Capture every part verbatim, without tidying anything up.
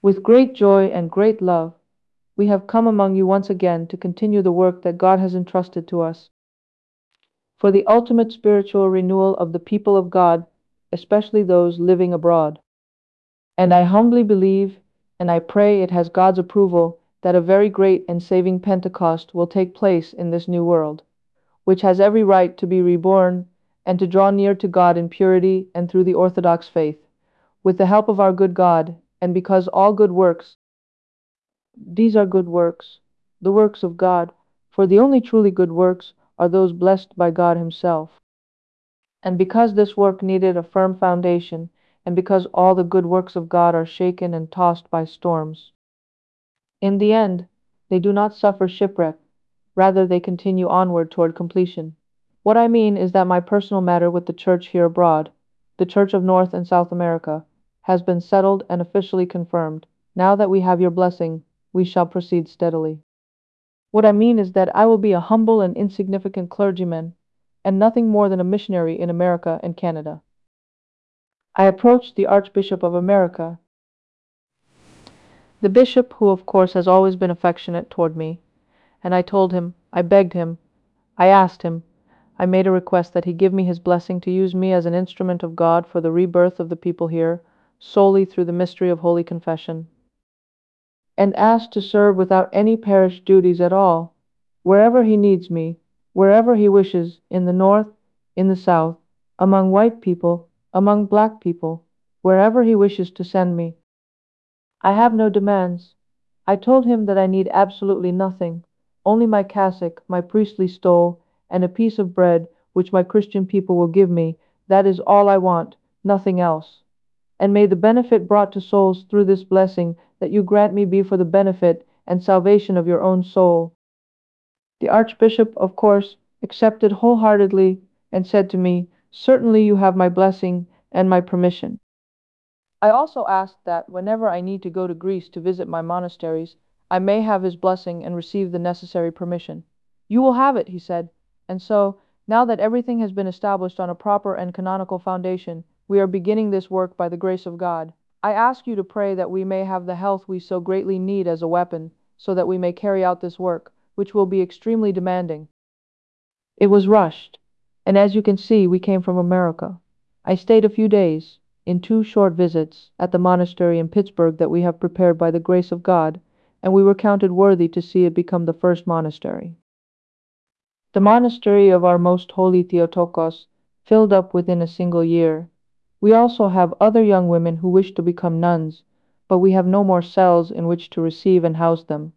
With great joy and great love, we have come among you once again to continue the work that God has entrusted to us for the ultimate spiritual renewal of the people of God, especially those living abroad. And I humbly believe, and I pray it has God's approval, that a very great and saving Pentecost will take place in this new world, which has every right to be reborn and to draw near to God in purity and through the Orthodox faith, with the help of our good God, and because all good works, these are good works, the works of God, for the only truly good works are those blessed by God Himself. And because this work needed a firm foundation, and because all the good works of God are shaken and tossed by storms, in the end they do not suffer shipwreck, rather they continue onward toward completion. What I mean is that my personal matter with the Church here abroad, the Church of North and South America, has been settled and officially confirmed. Now that we have your blessing, we shall proceed steadily. What I mean is that I will be a humble and insignificant clergyman, and nothing more than a missionary in America and Canada. I approached the Archbishop of America, the bishop who of course has always been affectionate toward me, and I told him, I begged him, I asked him, I made a request that he give me his blessing to use me as an instrument of God for the rebirth of the people here, solely through the mystery of Holy Confession, and asked to serve without any parish duties at all, wherever he needs me, wherever he wishes, in the North, in the South, among white people, among black people, wherever he wishes to send me. I have no demands. I told him that I need absolutely nothing, only my cassock, my priestly stole, and a piece of bread which my Christian people will give me. That is all I want, nothing else. And may the benefit brought to souls through this blessing that you grant me be for the benefit and salvation of your own soul. The Archbishop, of course, accepted wholeheartedly and said to me, Certainly you have my blessing and my permission. I also asked that, whenever I need to go to Greece to visit my monasteries, I may have his blessing and receive the necessary permission. You will have it, he said, and so, now that everything has been established on a proper and canonical foundation, we are beginning this work by the grace of God. I ask you to pray that we may have the health we so greatly need as a weapon, so that we may carry out this work, which will be extremely demanding. It was rushed, and as you can see, we came from America. I stayed a few days, in two short visits, at the monastery in Pittsburgh that we have prepared by the grace of God, and we were counted worthy to see it become the first monastery. The monastery of our most holy Theotokos filled up within a single year. We also have other young women who wish to become nuns, but we have no more cells in which to receive and house them.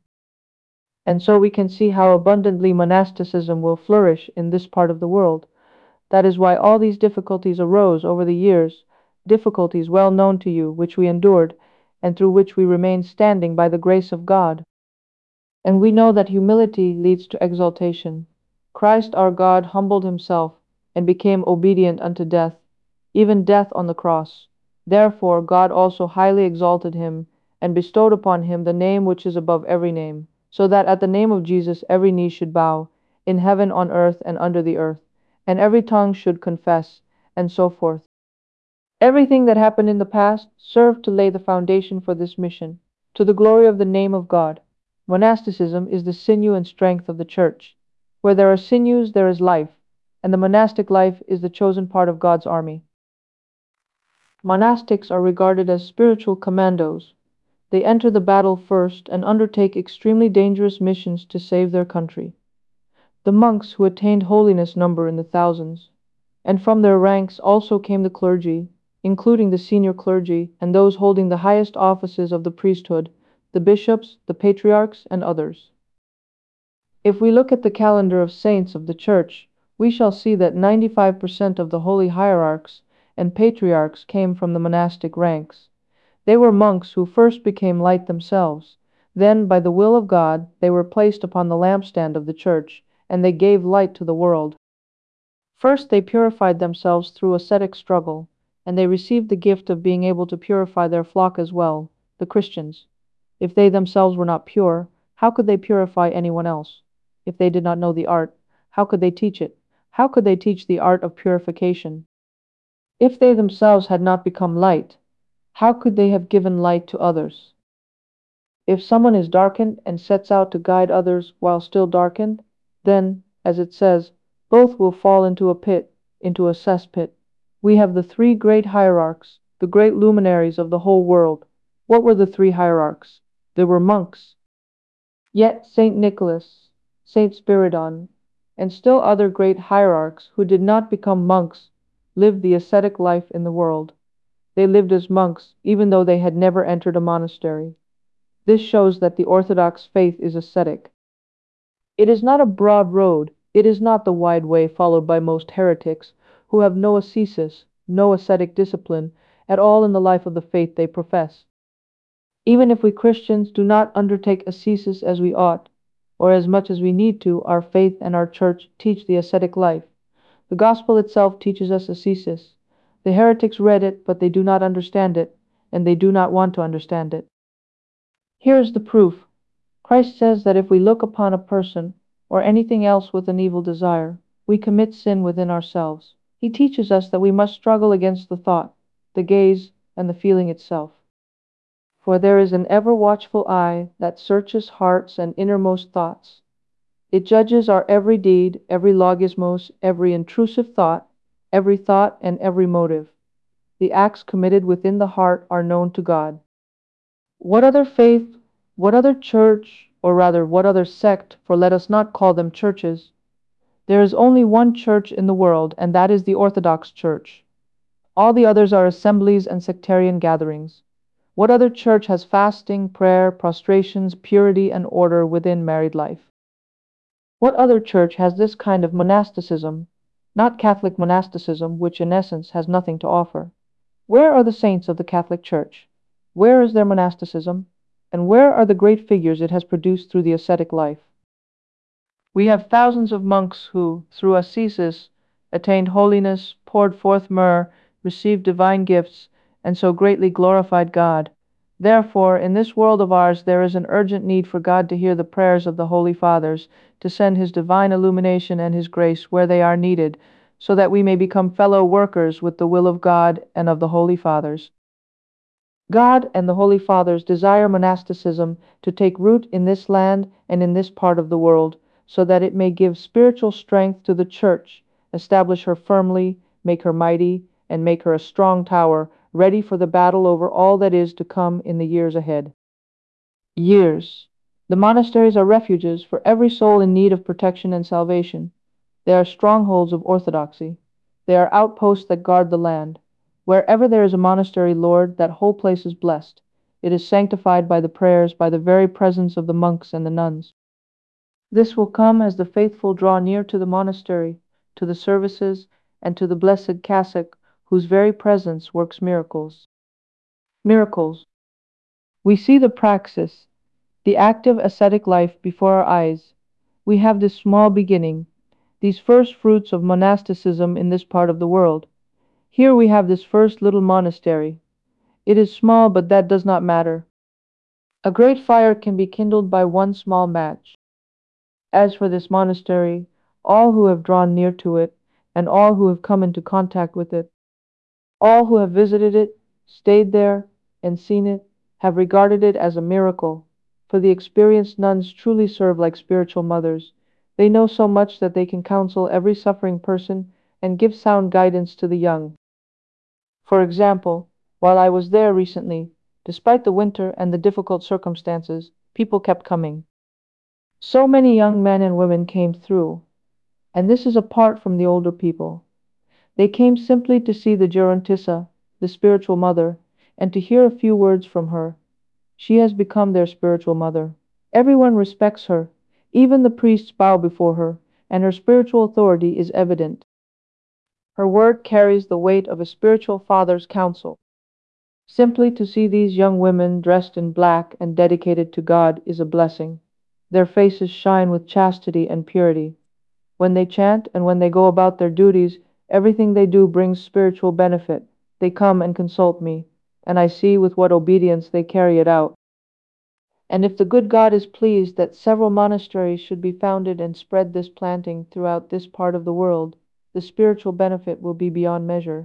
And so we can see how abundantly monasticism will flourish in this part of the world. That is why all these difficulties arose over the years, difficulties well known to you, which we endured, and through which we remain standing by the grace of God. And we know that humility leads to exaltation. Christ our God humbled himself, and became obedient unto death, even death on the cross. Therefore God also highly exalted him, and bestowed upon him the name which is above every name, so that at the name of Jesus every knee should bow, in heaven, on earth, and under the earth, and every tongue should confess, and so forth. Everything that happened in the past served to lay the foundation for this mission, to the glory of the name of God. Monasticism is the sinew and strength of the Church. Where there are sinews, there is life, and the monastic life is the chosen part of God's army. Monastics are regarded as spiritual commandos. They enter the battle first and undertake extremely dangerous missions to save their country. The monks who attained holiness number in the thousands, and from their ranks also came the clergy, including the senior clergy and those holding the highest offices of the priesthood, the bishops, the patriarchs, and others. If we look at the calendar of saints of the Church, we shall see that ninety-five percent of the holy hierarchs and patriarchs came from the monastic ranks. They were monks who first became light themselves. Then, by the will of God, they were placed upon the lampstand of the Church, and they gave light to the world. First they purified themselves through ascetic struggle, and they received the gift of being able to purify their flock as well, the Christians. If they themselves were not pure, how could they purify anyone else? If they did not know the art, how could they teach it? How could they teach the art of purification? If they themselves had not become light, how could they have given light to others? If someone is darkened and sets out to guide others while still darkened, then, as it says, both will fall into a pit, into a cesspit. We have the three great hierarchs, the great luminaries of the whole world. What were the three hierarchs? They were monks. Yet Saint Nicholas, Saint Spiridon, and still other great hierarchs who did not become monks lived the ascetic life in the world. They lived as monks, even though they had never entered a monastery. This shows that the Orthodox faith is ascetic. It is not a broad road, it is not the wide way followed by most heretics, who have no ascesis, no ascetic discipline, at all in the life of the faith they profess. Even if we Christians do not undertake ascesis as we ought, or as much as we need to, our faith and our church teach the ascetic life. The gospel itself teaches us ascesis. The heretics read it, but they do not understand it, and they do not want to understand it. Here is the proof. Christ says that if we look upon a person or anything else with an evil desire, we commit sin within ourselves. He teaches us that we must struggle against the thought, the gaze, and the feeling itself. For there is an ever watchful eye that searches hearts and innermost thoughts. It judges our every deed, every logismos, every intrusive thought, every thought and every motive. The acts committed within the heart are known to God. What other faith, what other church, or rather what other sect, for let us not call them churches? There is only one church in the world, and that is the Orthodox Church. All the others are assemblies and sectarian gatherings. What other church has fasting, prayer, prostrations, purity, and order within married life? What other church has this kind of monasticism, not Catholic monasticism, which in essence has nothing to offer? Where are the saints of the Catholic Church? Where is their monasticism? And where are the great figures it has produced through the ascetic life? We have thousands of monks who, through ascesis, attained holiness, poured forth myrrh, received divine gifts, and so greatly glorified God. Therefore, in this world of ours, there is an urgent need for God to hear the prayers of the Holy Fathers, to send His divine illumination and His grace where they are needed, so that we may become fellow workers with the will of God and of the Holy Fathers. God and the Holy Fathers desire monasticism to take root in this land and in this part of the world, so that it may give spiritual strength to the Church, establish her firmly, make her mighty, and make her a strong tower, ready for the battle over all that is to come in the years ahead. Years. The monasteries are refuges for every soul in need of protection and salvation. They are strongholds of orthodoxy. They are outposts that guard the land. Wherever there is a monastery, Lord, that whole place is blessed. It is sanctified by the prayers, by the very presence of the monks and the nuns. This will come as the faithful draw near to the monastery, to the services, and to the blessed cassock, whose very presence works miracles. Miracles. We see the praxis, the active ascetic life before our eyes. We have this small beginning, these first fruits of monasticism in this part of the world. Here we have this first little monastery. It is small, but that does not matter. A great fire can be kindled by one small match. As for this monastery, all who have drawn near to it, and all who have come into contact with it, all who have visited it, stayed there, and seen it, have regarded it as a miracle, for the experienced nuns truly serve like spiritual mothers. They know so much that they can counsel every suffering person and give sound guidance to the young. For example, while I was there recently, despite the winter and the difficult circumstances, people kept coming. So many young men and women came through, and this is apart from the older people. They came simply to see the Gerontissa, the spiritual mother, and to hear a few words from her. She has become their spiritual mother. Everyone respects her. Even the priests bow before her, and her spiritual authority is evident. Her word carries the weight of a spiritual father's counsel. Simply to see these young women dressed in black and dedicated to God is a blessing. Their faces shine with chastity and purity. When they chant and when they go about their duties, everything they do brings spiritual benefit. They come and consult me, and I see with what obedience they carry it out. And if the good God is pleased that several monasteries should be founded and spread this planting throughout this part of the world, the spiritual benefit will be beyond measure.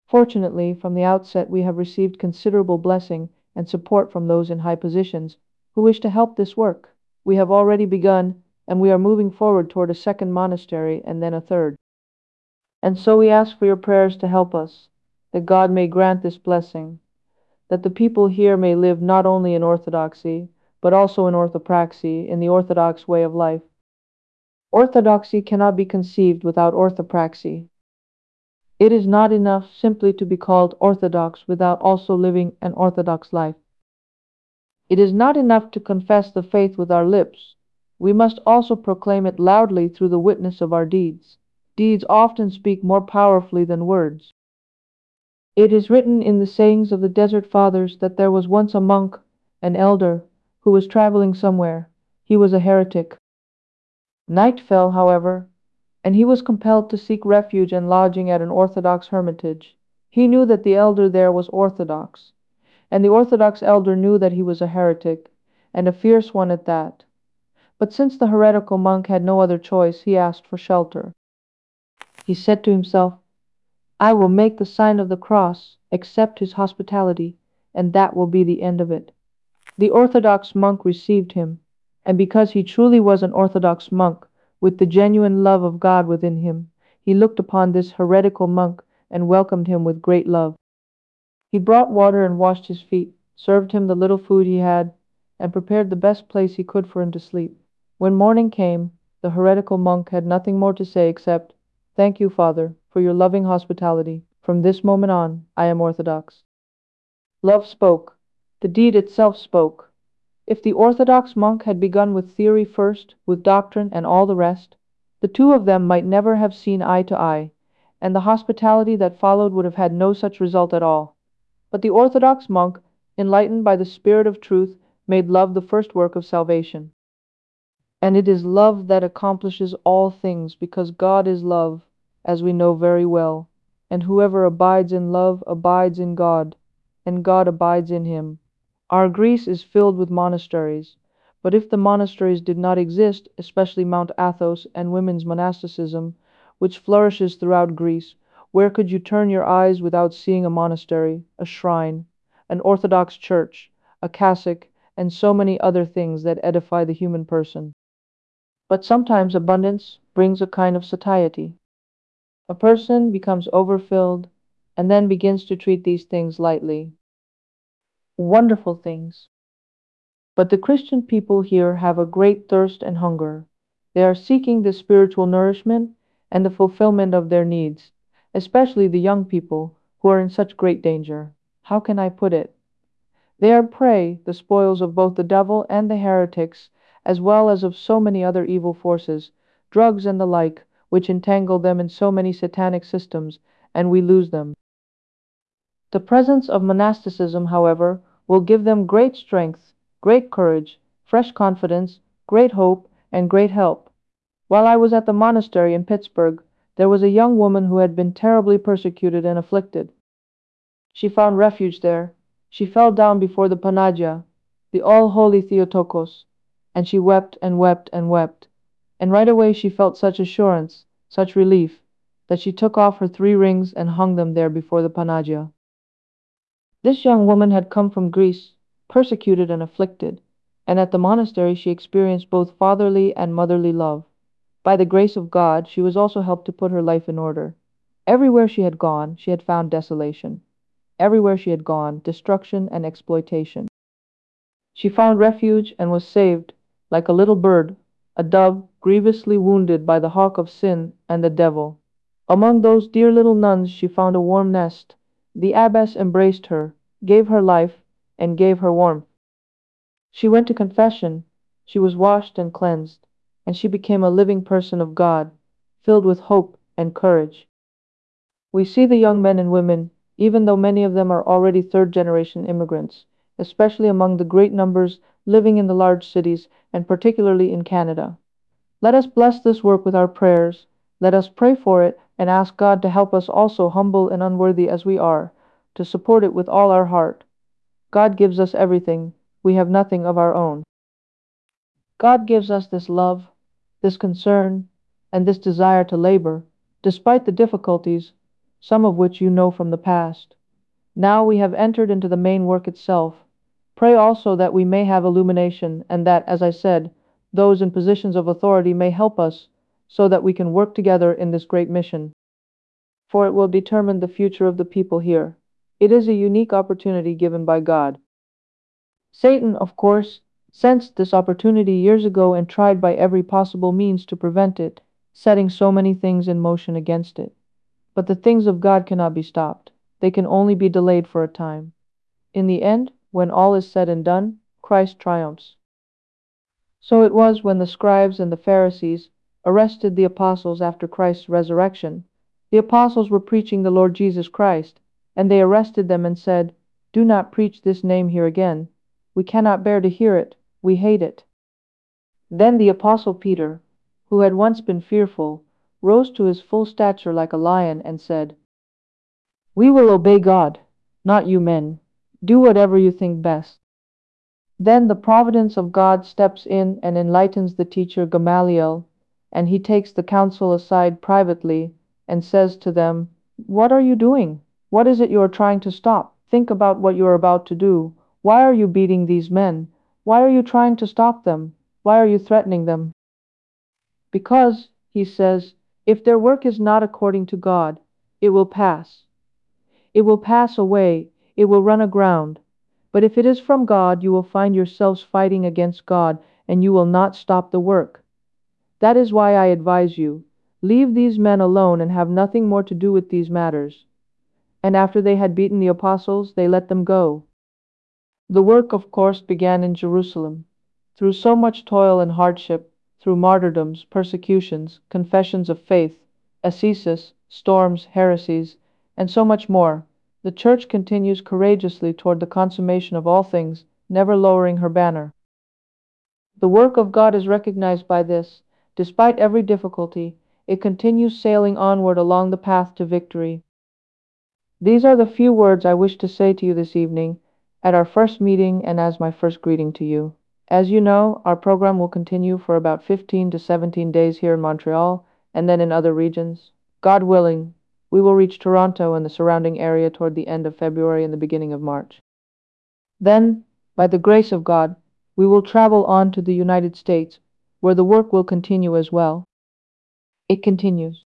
Fortunately, from the outset we have received considerable blessing and support from those in high positions, who wish to help this work. We have already begun, and we are moving forward toward a second monastery and then a third. And so we ask for your prayers to help us, that God may grant this blessing, that the people here may live not only in orthodoxy, but also in orthopraxy, in the orthodox way of life. Orthodoxy cannot be conceived without orthopraxy. It is not enough simply to be called orthodox without also living an orthodox life. It is not enough to confess the faith with our lips. We must also proclaim it loudly through the witness of our deeds. Deeds often speak more powerfully than words. It is written in the sayings of the Desert Fathers that there was once a monk, an elder, who was traveling somewhere. He was a heretic. Night fell, however, and he was compelled to seek refuge and lodging at an Orthodox hermitage. He knew that the elder there was Orthodox, and the Orthodox elder knew that he was a heretic, and a fierce one at that. But since the heretical monk had no other choice, he asked for shelter. He said to himself, "I will make the sign of the cross, accept his hospitality, and that will be the end of it." The Orthodox monk received him, and because he truly was an Orthodox monk, with the genuine love of God within him, he looked upon this heretical monk and welcomed him with great love. He brought water and washed his feet, served him the little food he had, and prepared the best place he could for him to sleep. When morning came, the heretical monk had nothing more to say except, "Thank you, Father, for your loving hospitality. From this moment on, I am Orthodox." Love spoke. The deed itself spoke. If the Orthodox monk had begun with theory first, with doctrine and all the rest, the two of them might never have seen eye to eye, and the hospitality that followed would have had no such result at all. But the Orthodox monk, enlightened by the Spirit of truth, made love the first work of salvation. And it is love that accomplishes all things, because God is love, as we know very well, and whoever abides in love abides in God, and God abides in him. Our Greece is filled with monasteries, but if the monasteries did not exist, especially Mount Athos and women's monasticism, which flourishes throughout Greece, where could you turn your eyes without seeing a monastery, a shrine, an Orthodox church, a cassock, and so many other things that edify the human person? But sometimes abundance brings a kind of satiety. A person becomes overfilled and then begins to treat these things lightly. Wonderful things. But the Christian people here have a great thirst and hunger. They are seeking the spiritual nourishment and the fulfillment of their needs, especially the young people who are in such great danger. How can I put it? They are prey, the spoils of both the devil and the heretics, as well as of so many other evil forces, drugs and the like, which entangle them in so many satanic systems, and we lose them. The presence of monasticism, however, will give them great strength, great courage, fresh confidence, great hope, and great help. While I was at the monastery in Pittsburgh, there was a young woman who had been terribly persecuted and afflicted. She found refuge there. She fell down before the Panagia, the all-holy Theotokos, and she wept and wept and wept. And right away she felt such assurance, such relief, that she took off her three rings and hung them there before the Panagia. This young woman had come from Greece, persecuted and afflicted, and at the monastery she experienced both fatherly and motherly love. By the grace of God, she was also helped to put her life in order. Everywhere she had gone, she had found desolation. Everywhere she had gone, destruction and exploitation. She found refuge and was saved, like a little bird, a dove grievously wounded by the hawk of sin and the devil. Among those dear little nuns she found a warm nest. The abbess embraced her, gave her life, and gave her warmth. She went to confession, she was washed and cleansed, and she became a living person of God, filled with hope and courage. We see the young men and women, even though many of them are already third-generation immigrants, especially among the great numbers living in the large cities, and particularly in Canada. Let us bless this work with our prayers. Let us pray for it and ask God to help us also, humble and unworthy as we are, to support it with all our heart. God gives us everything. We have nothing of our own. God gives us this love, this concern, and this desire to labor, despite the difficulties, some of which you know from the past. Now we have entered into the main work itself, Pray also that we may have illumination, and that, as I said, those in positions of authority may help us, so that we can work together in this great mission. For it will determine the future of the people here. It is a unique opportunity given by God. Satan, of course, sensed this opportunity years ago and tried by every possible means to prevent it, setting so many things in motion against it. But the things of God cannot be stopped. They can only be delayed for a time. In the end, when all is said and done, Christ triumphs. So it was when the scribes and the Pharisees arrested the apostles after Christ's resurrection. The apostles were preaching the Lord Jesus Christ, and they arrested them and said, "Do not preach this name here again. We cannot bear to hear it. We hate it." Then the apostle Peter, who had once been fearful, rose to his full stature like a lion and said, "We will obey God, not you men. Do whatever you think best." Then the providence of God steps in and enlightens the teacher Gamaliel, and he takes the council aside privately and says to them, "What are you doing? What is it you are trying to stop? Think about what you are about to do. Why are you beating these men? Why are you trying to stop them? Why are you threatening them?" Because, he says, if their work is not according to God, it will pass. It will pass away, it will run aground. But if it is from God, you will find yourselves fighting against God, and you will not stop the work. That is why I advise you, leave these men alone and have nothing more to do with these matters. And after they had beaten the apostles, they let them go. The work, of course, began in Jerusalem. Through so much toil and hardship, through martyrdoms, persecutions, confessions of faith, ascesis, storms, heresies, and so much more, the Church continues courageously toward the consummation of all things, never lowering her banner. The work of God is recognized by this. Despite every difficulty, it continues sailing onward along the path to victory. These are the few words I wish to say to you this evening, at our first meeting and as my first greeting to you. As you know, our program will continue for about fifteen to seventeen days here in Montreal, and then in other regions. God willing, we will reach Toronto and the surrounding area toward the end of February and the beginning of March. Then, by the grace of God, we will travel on to the United States, where the work will continue as well. It continues.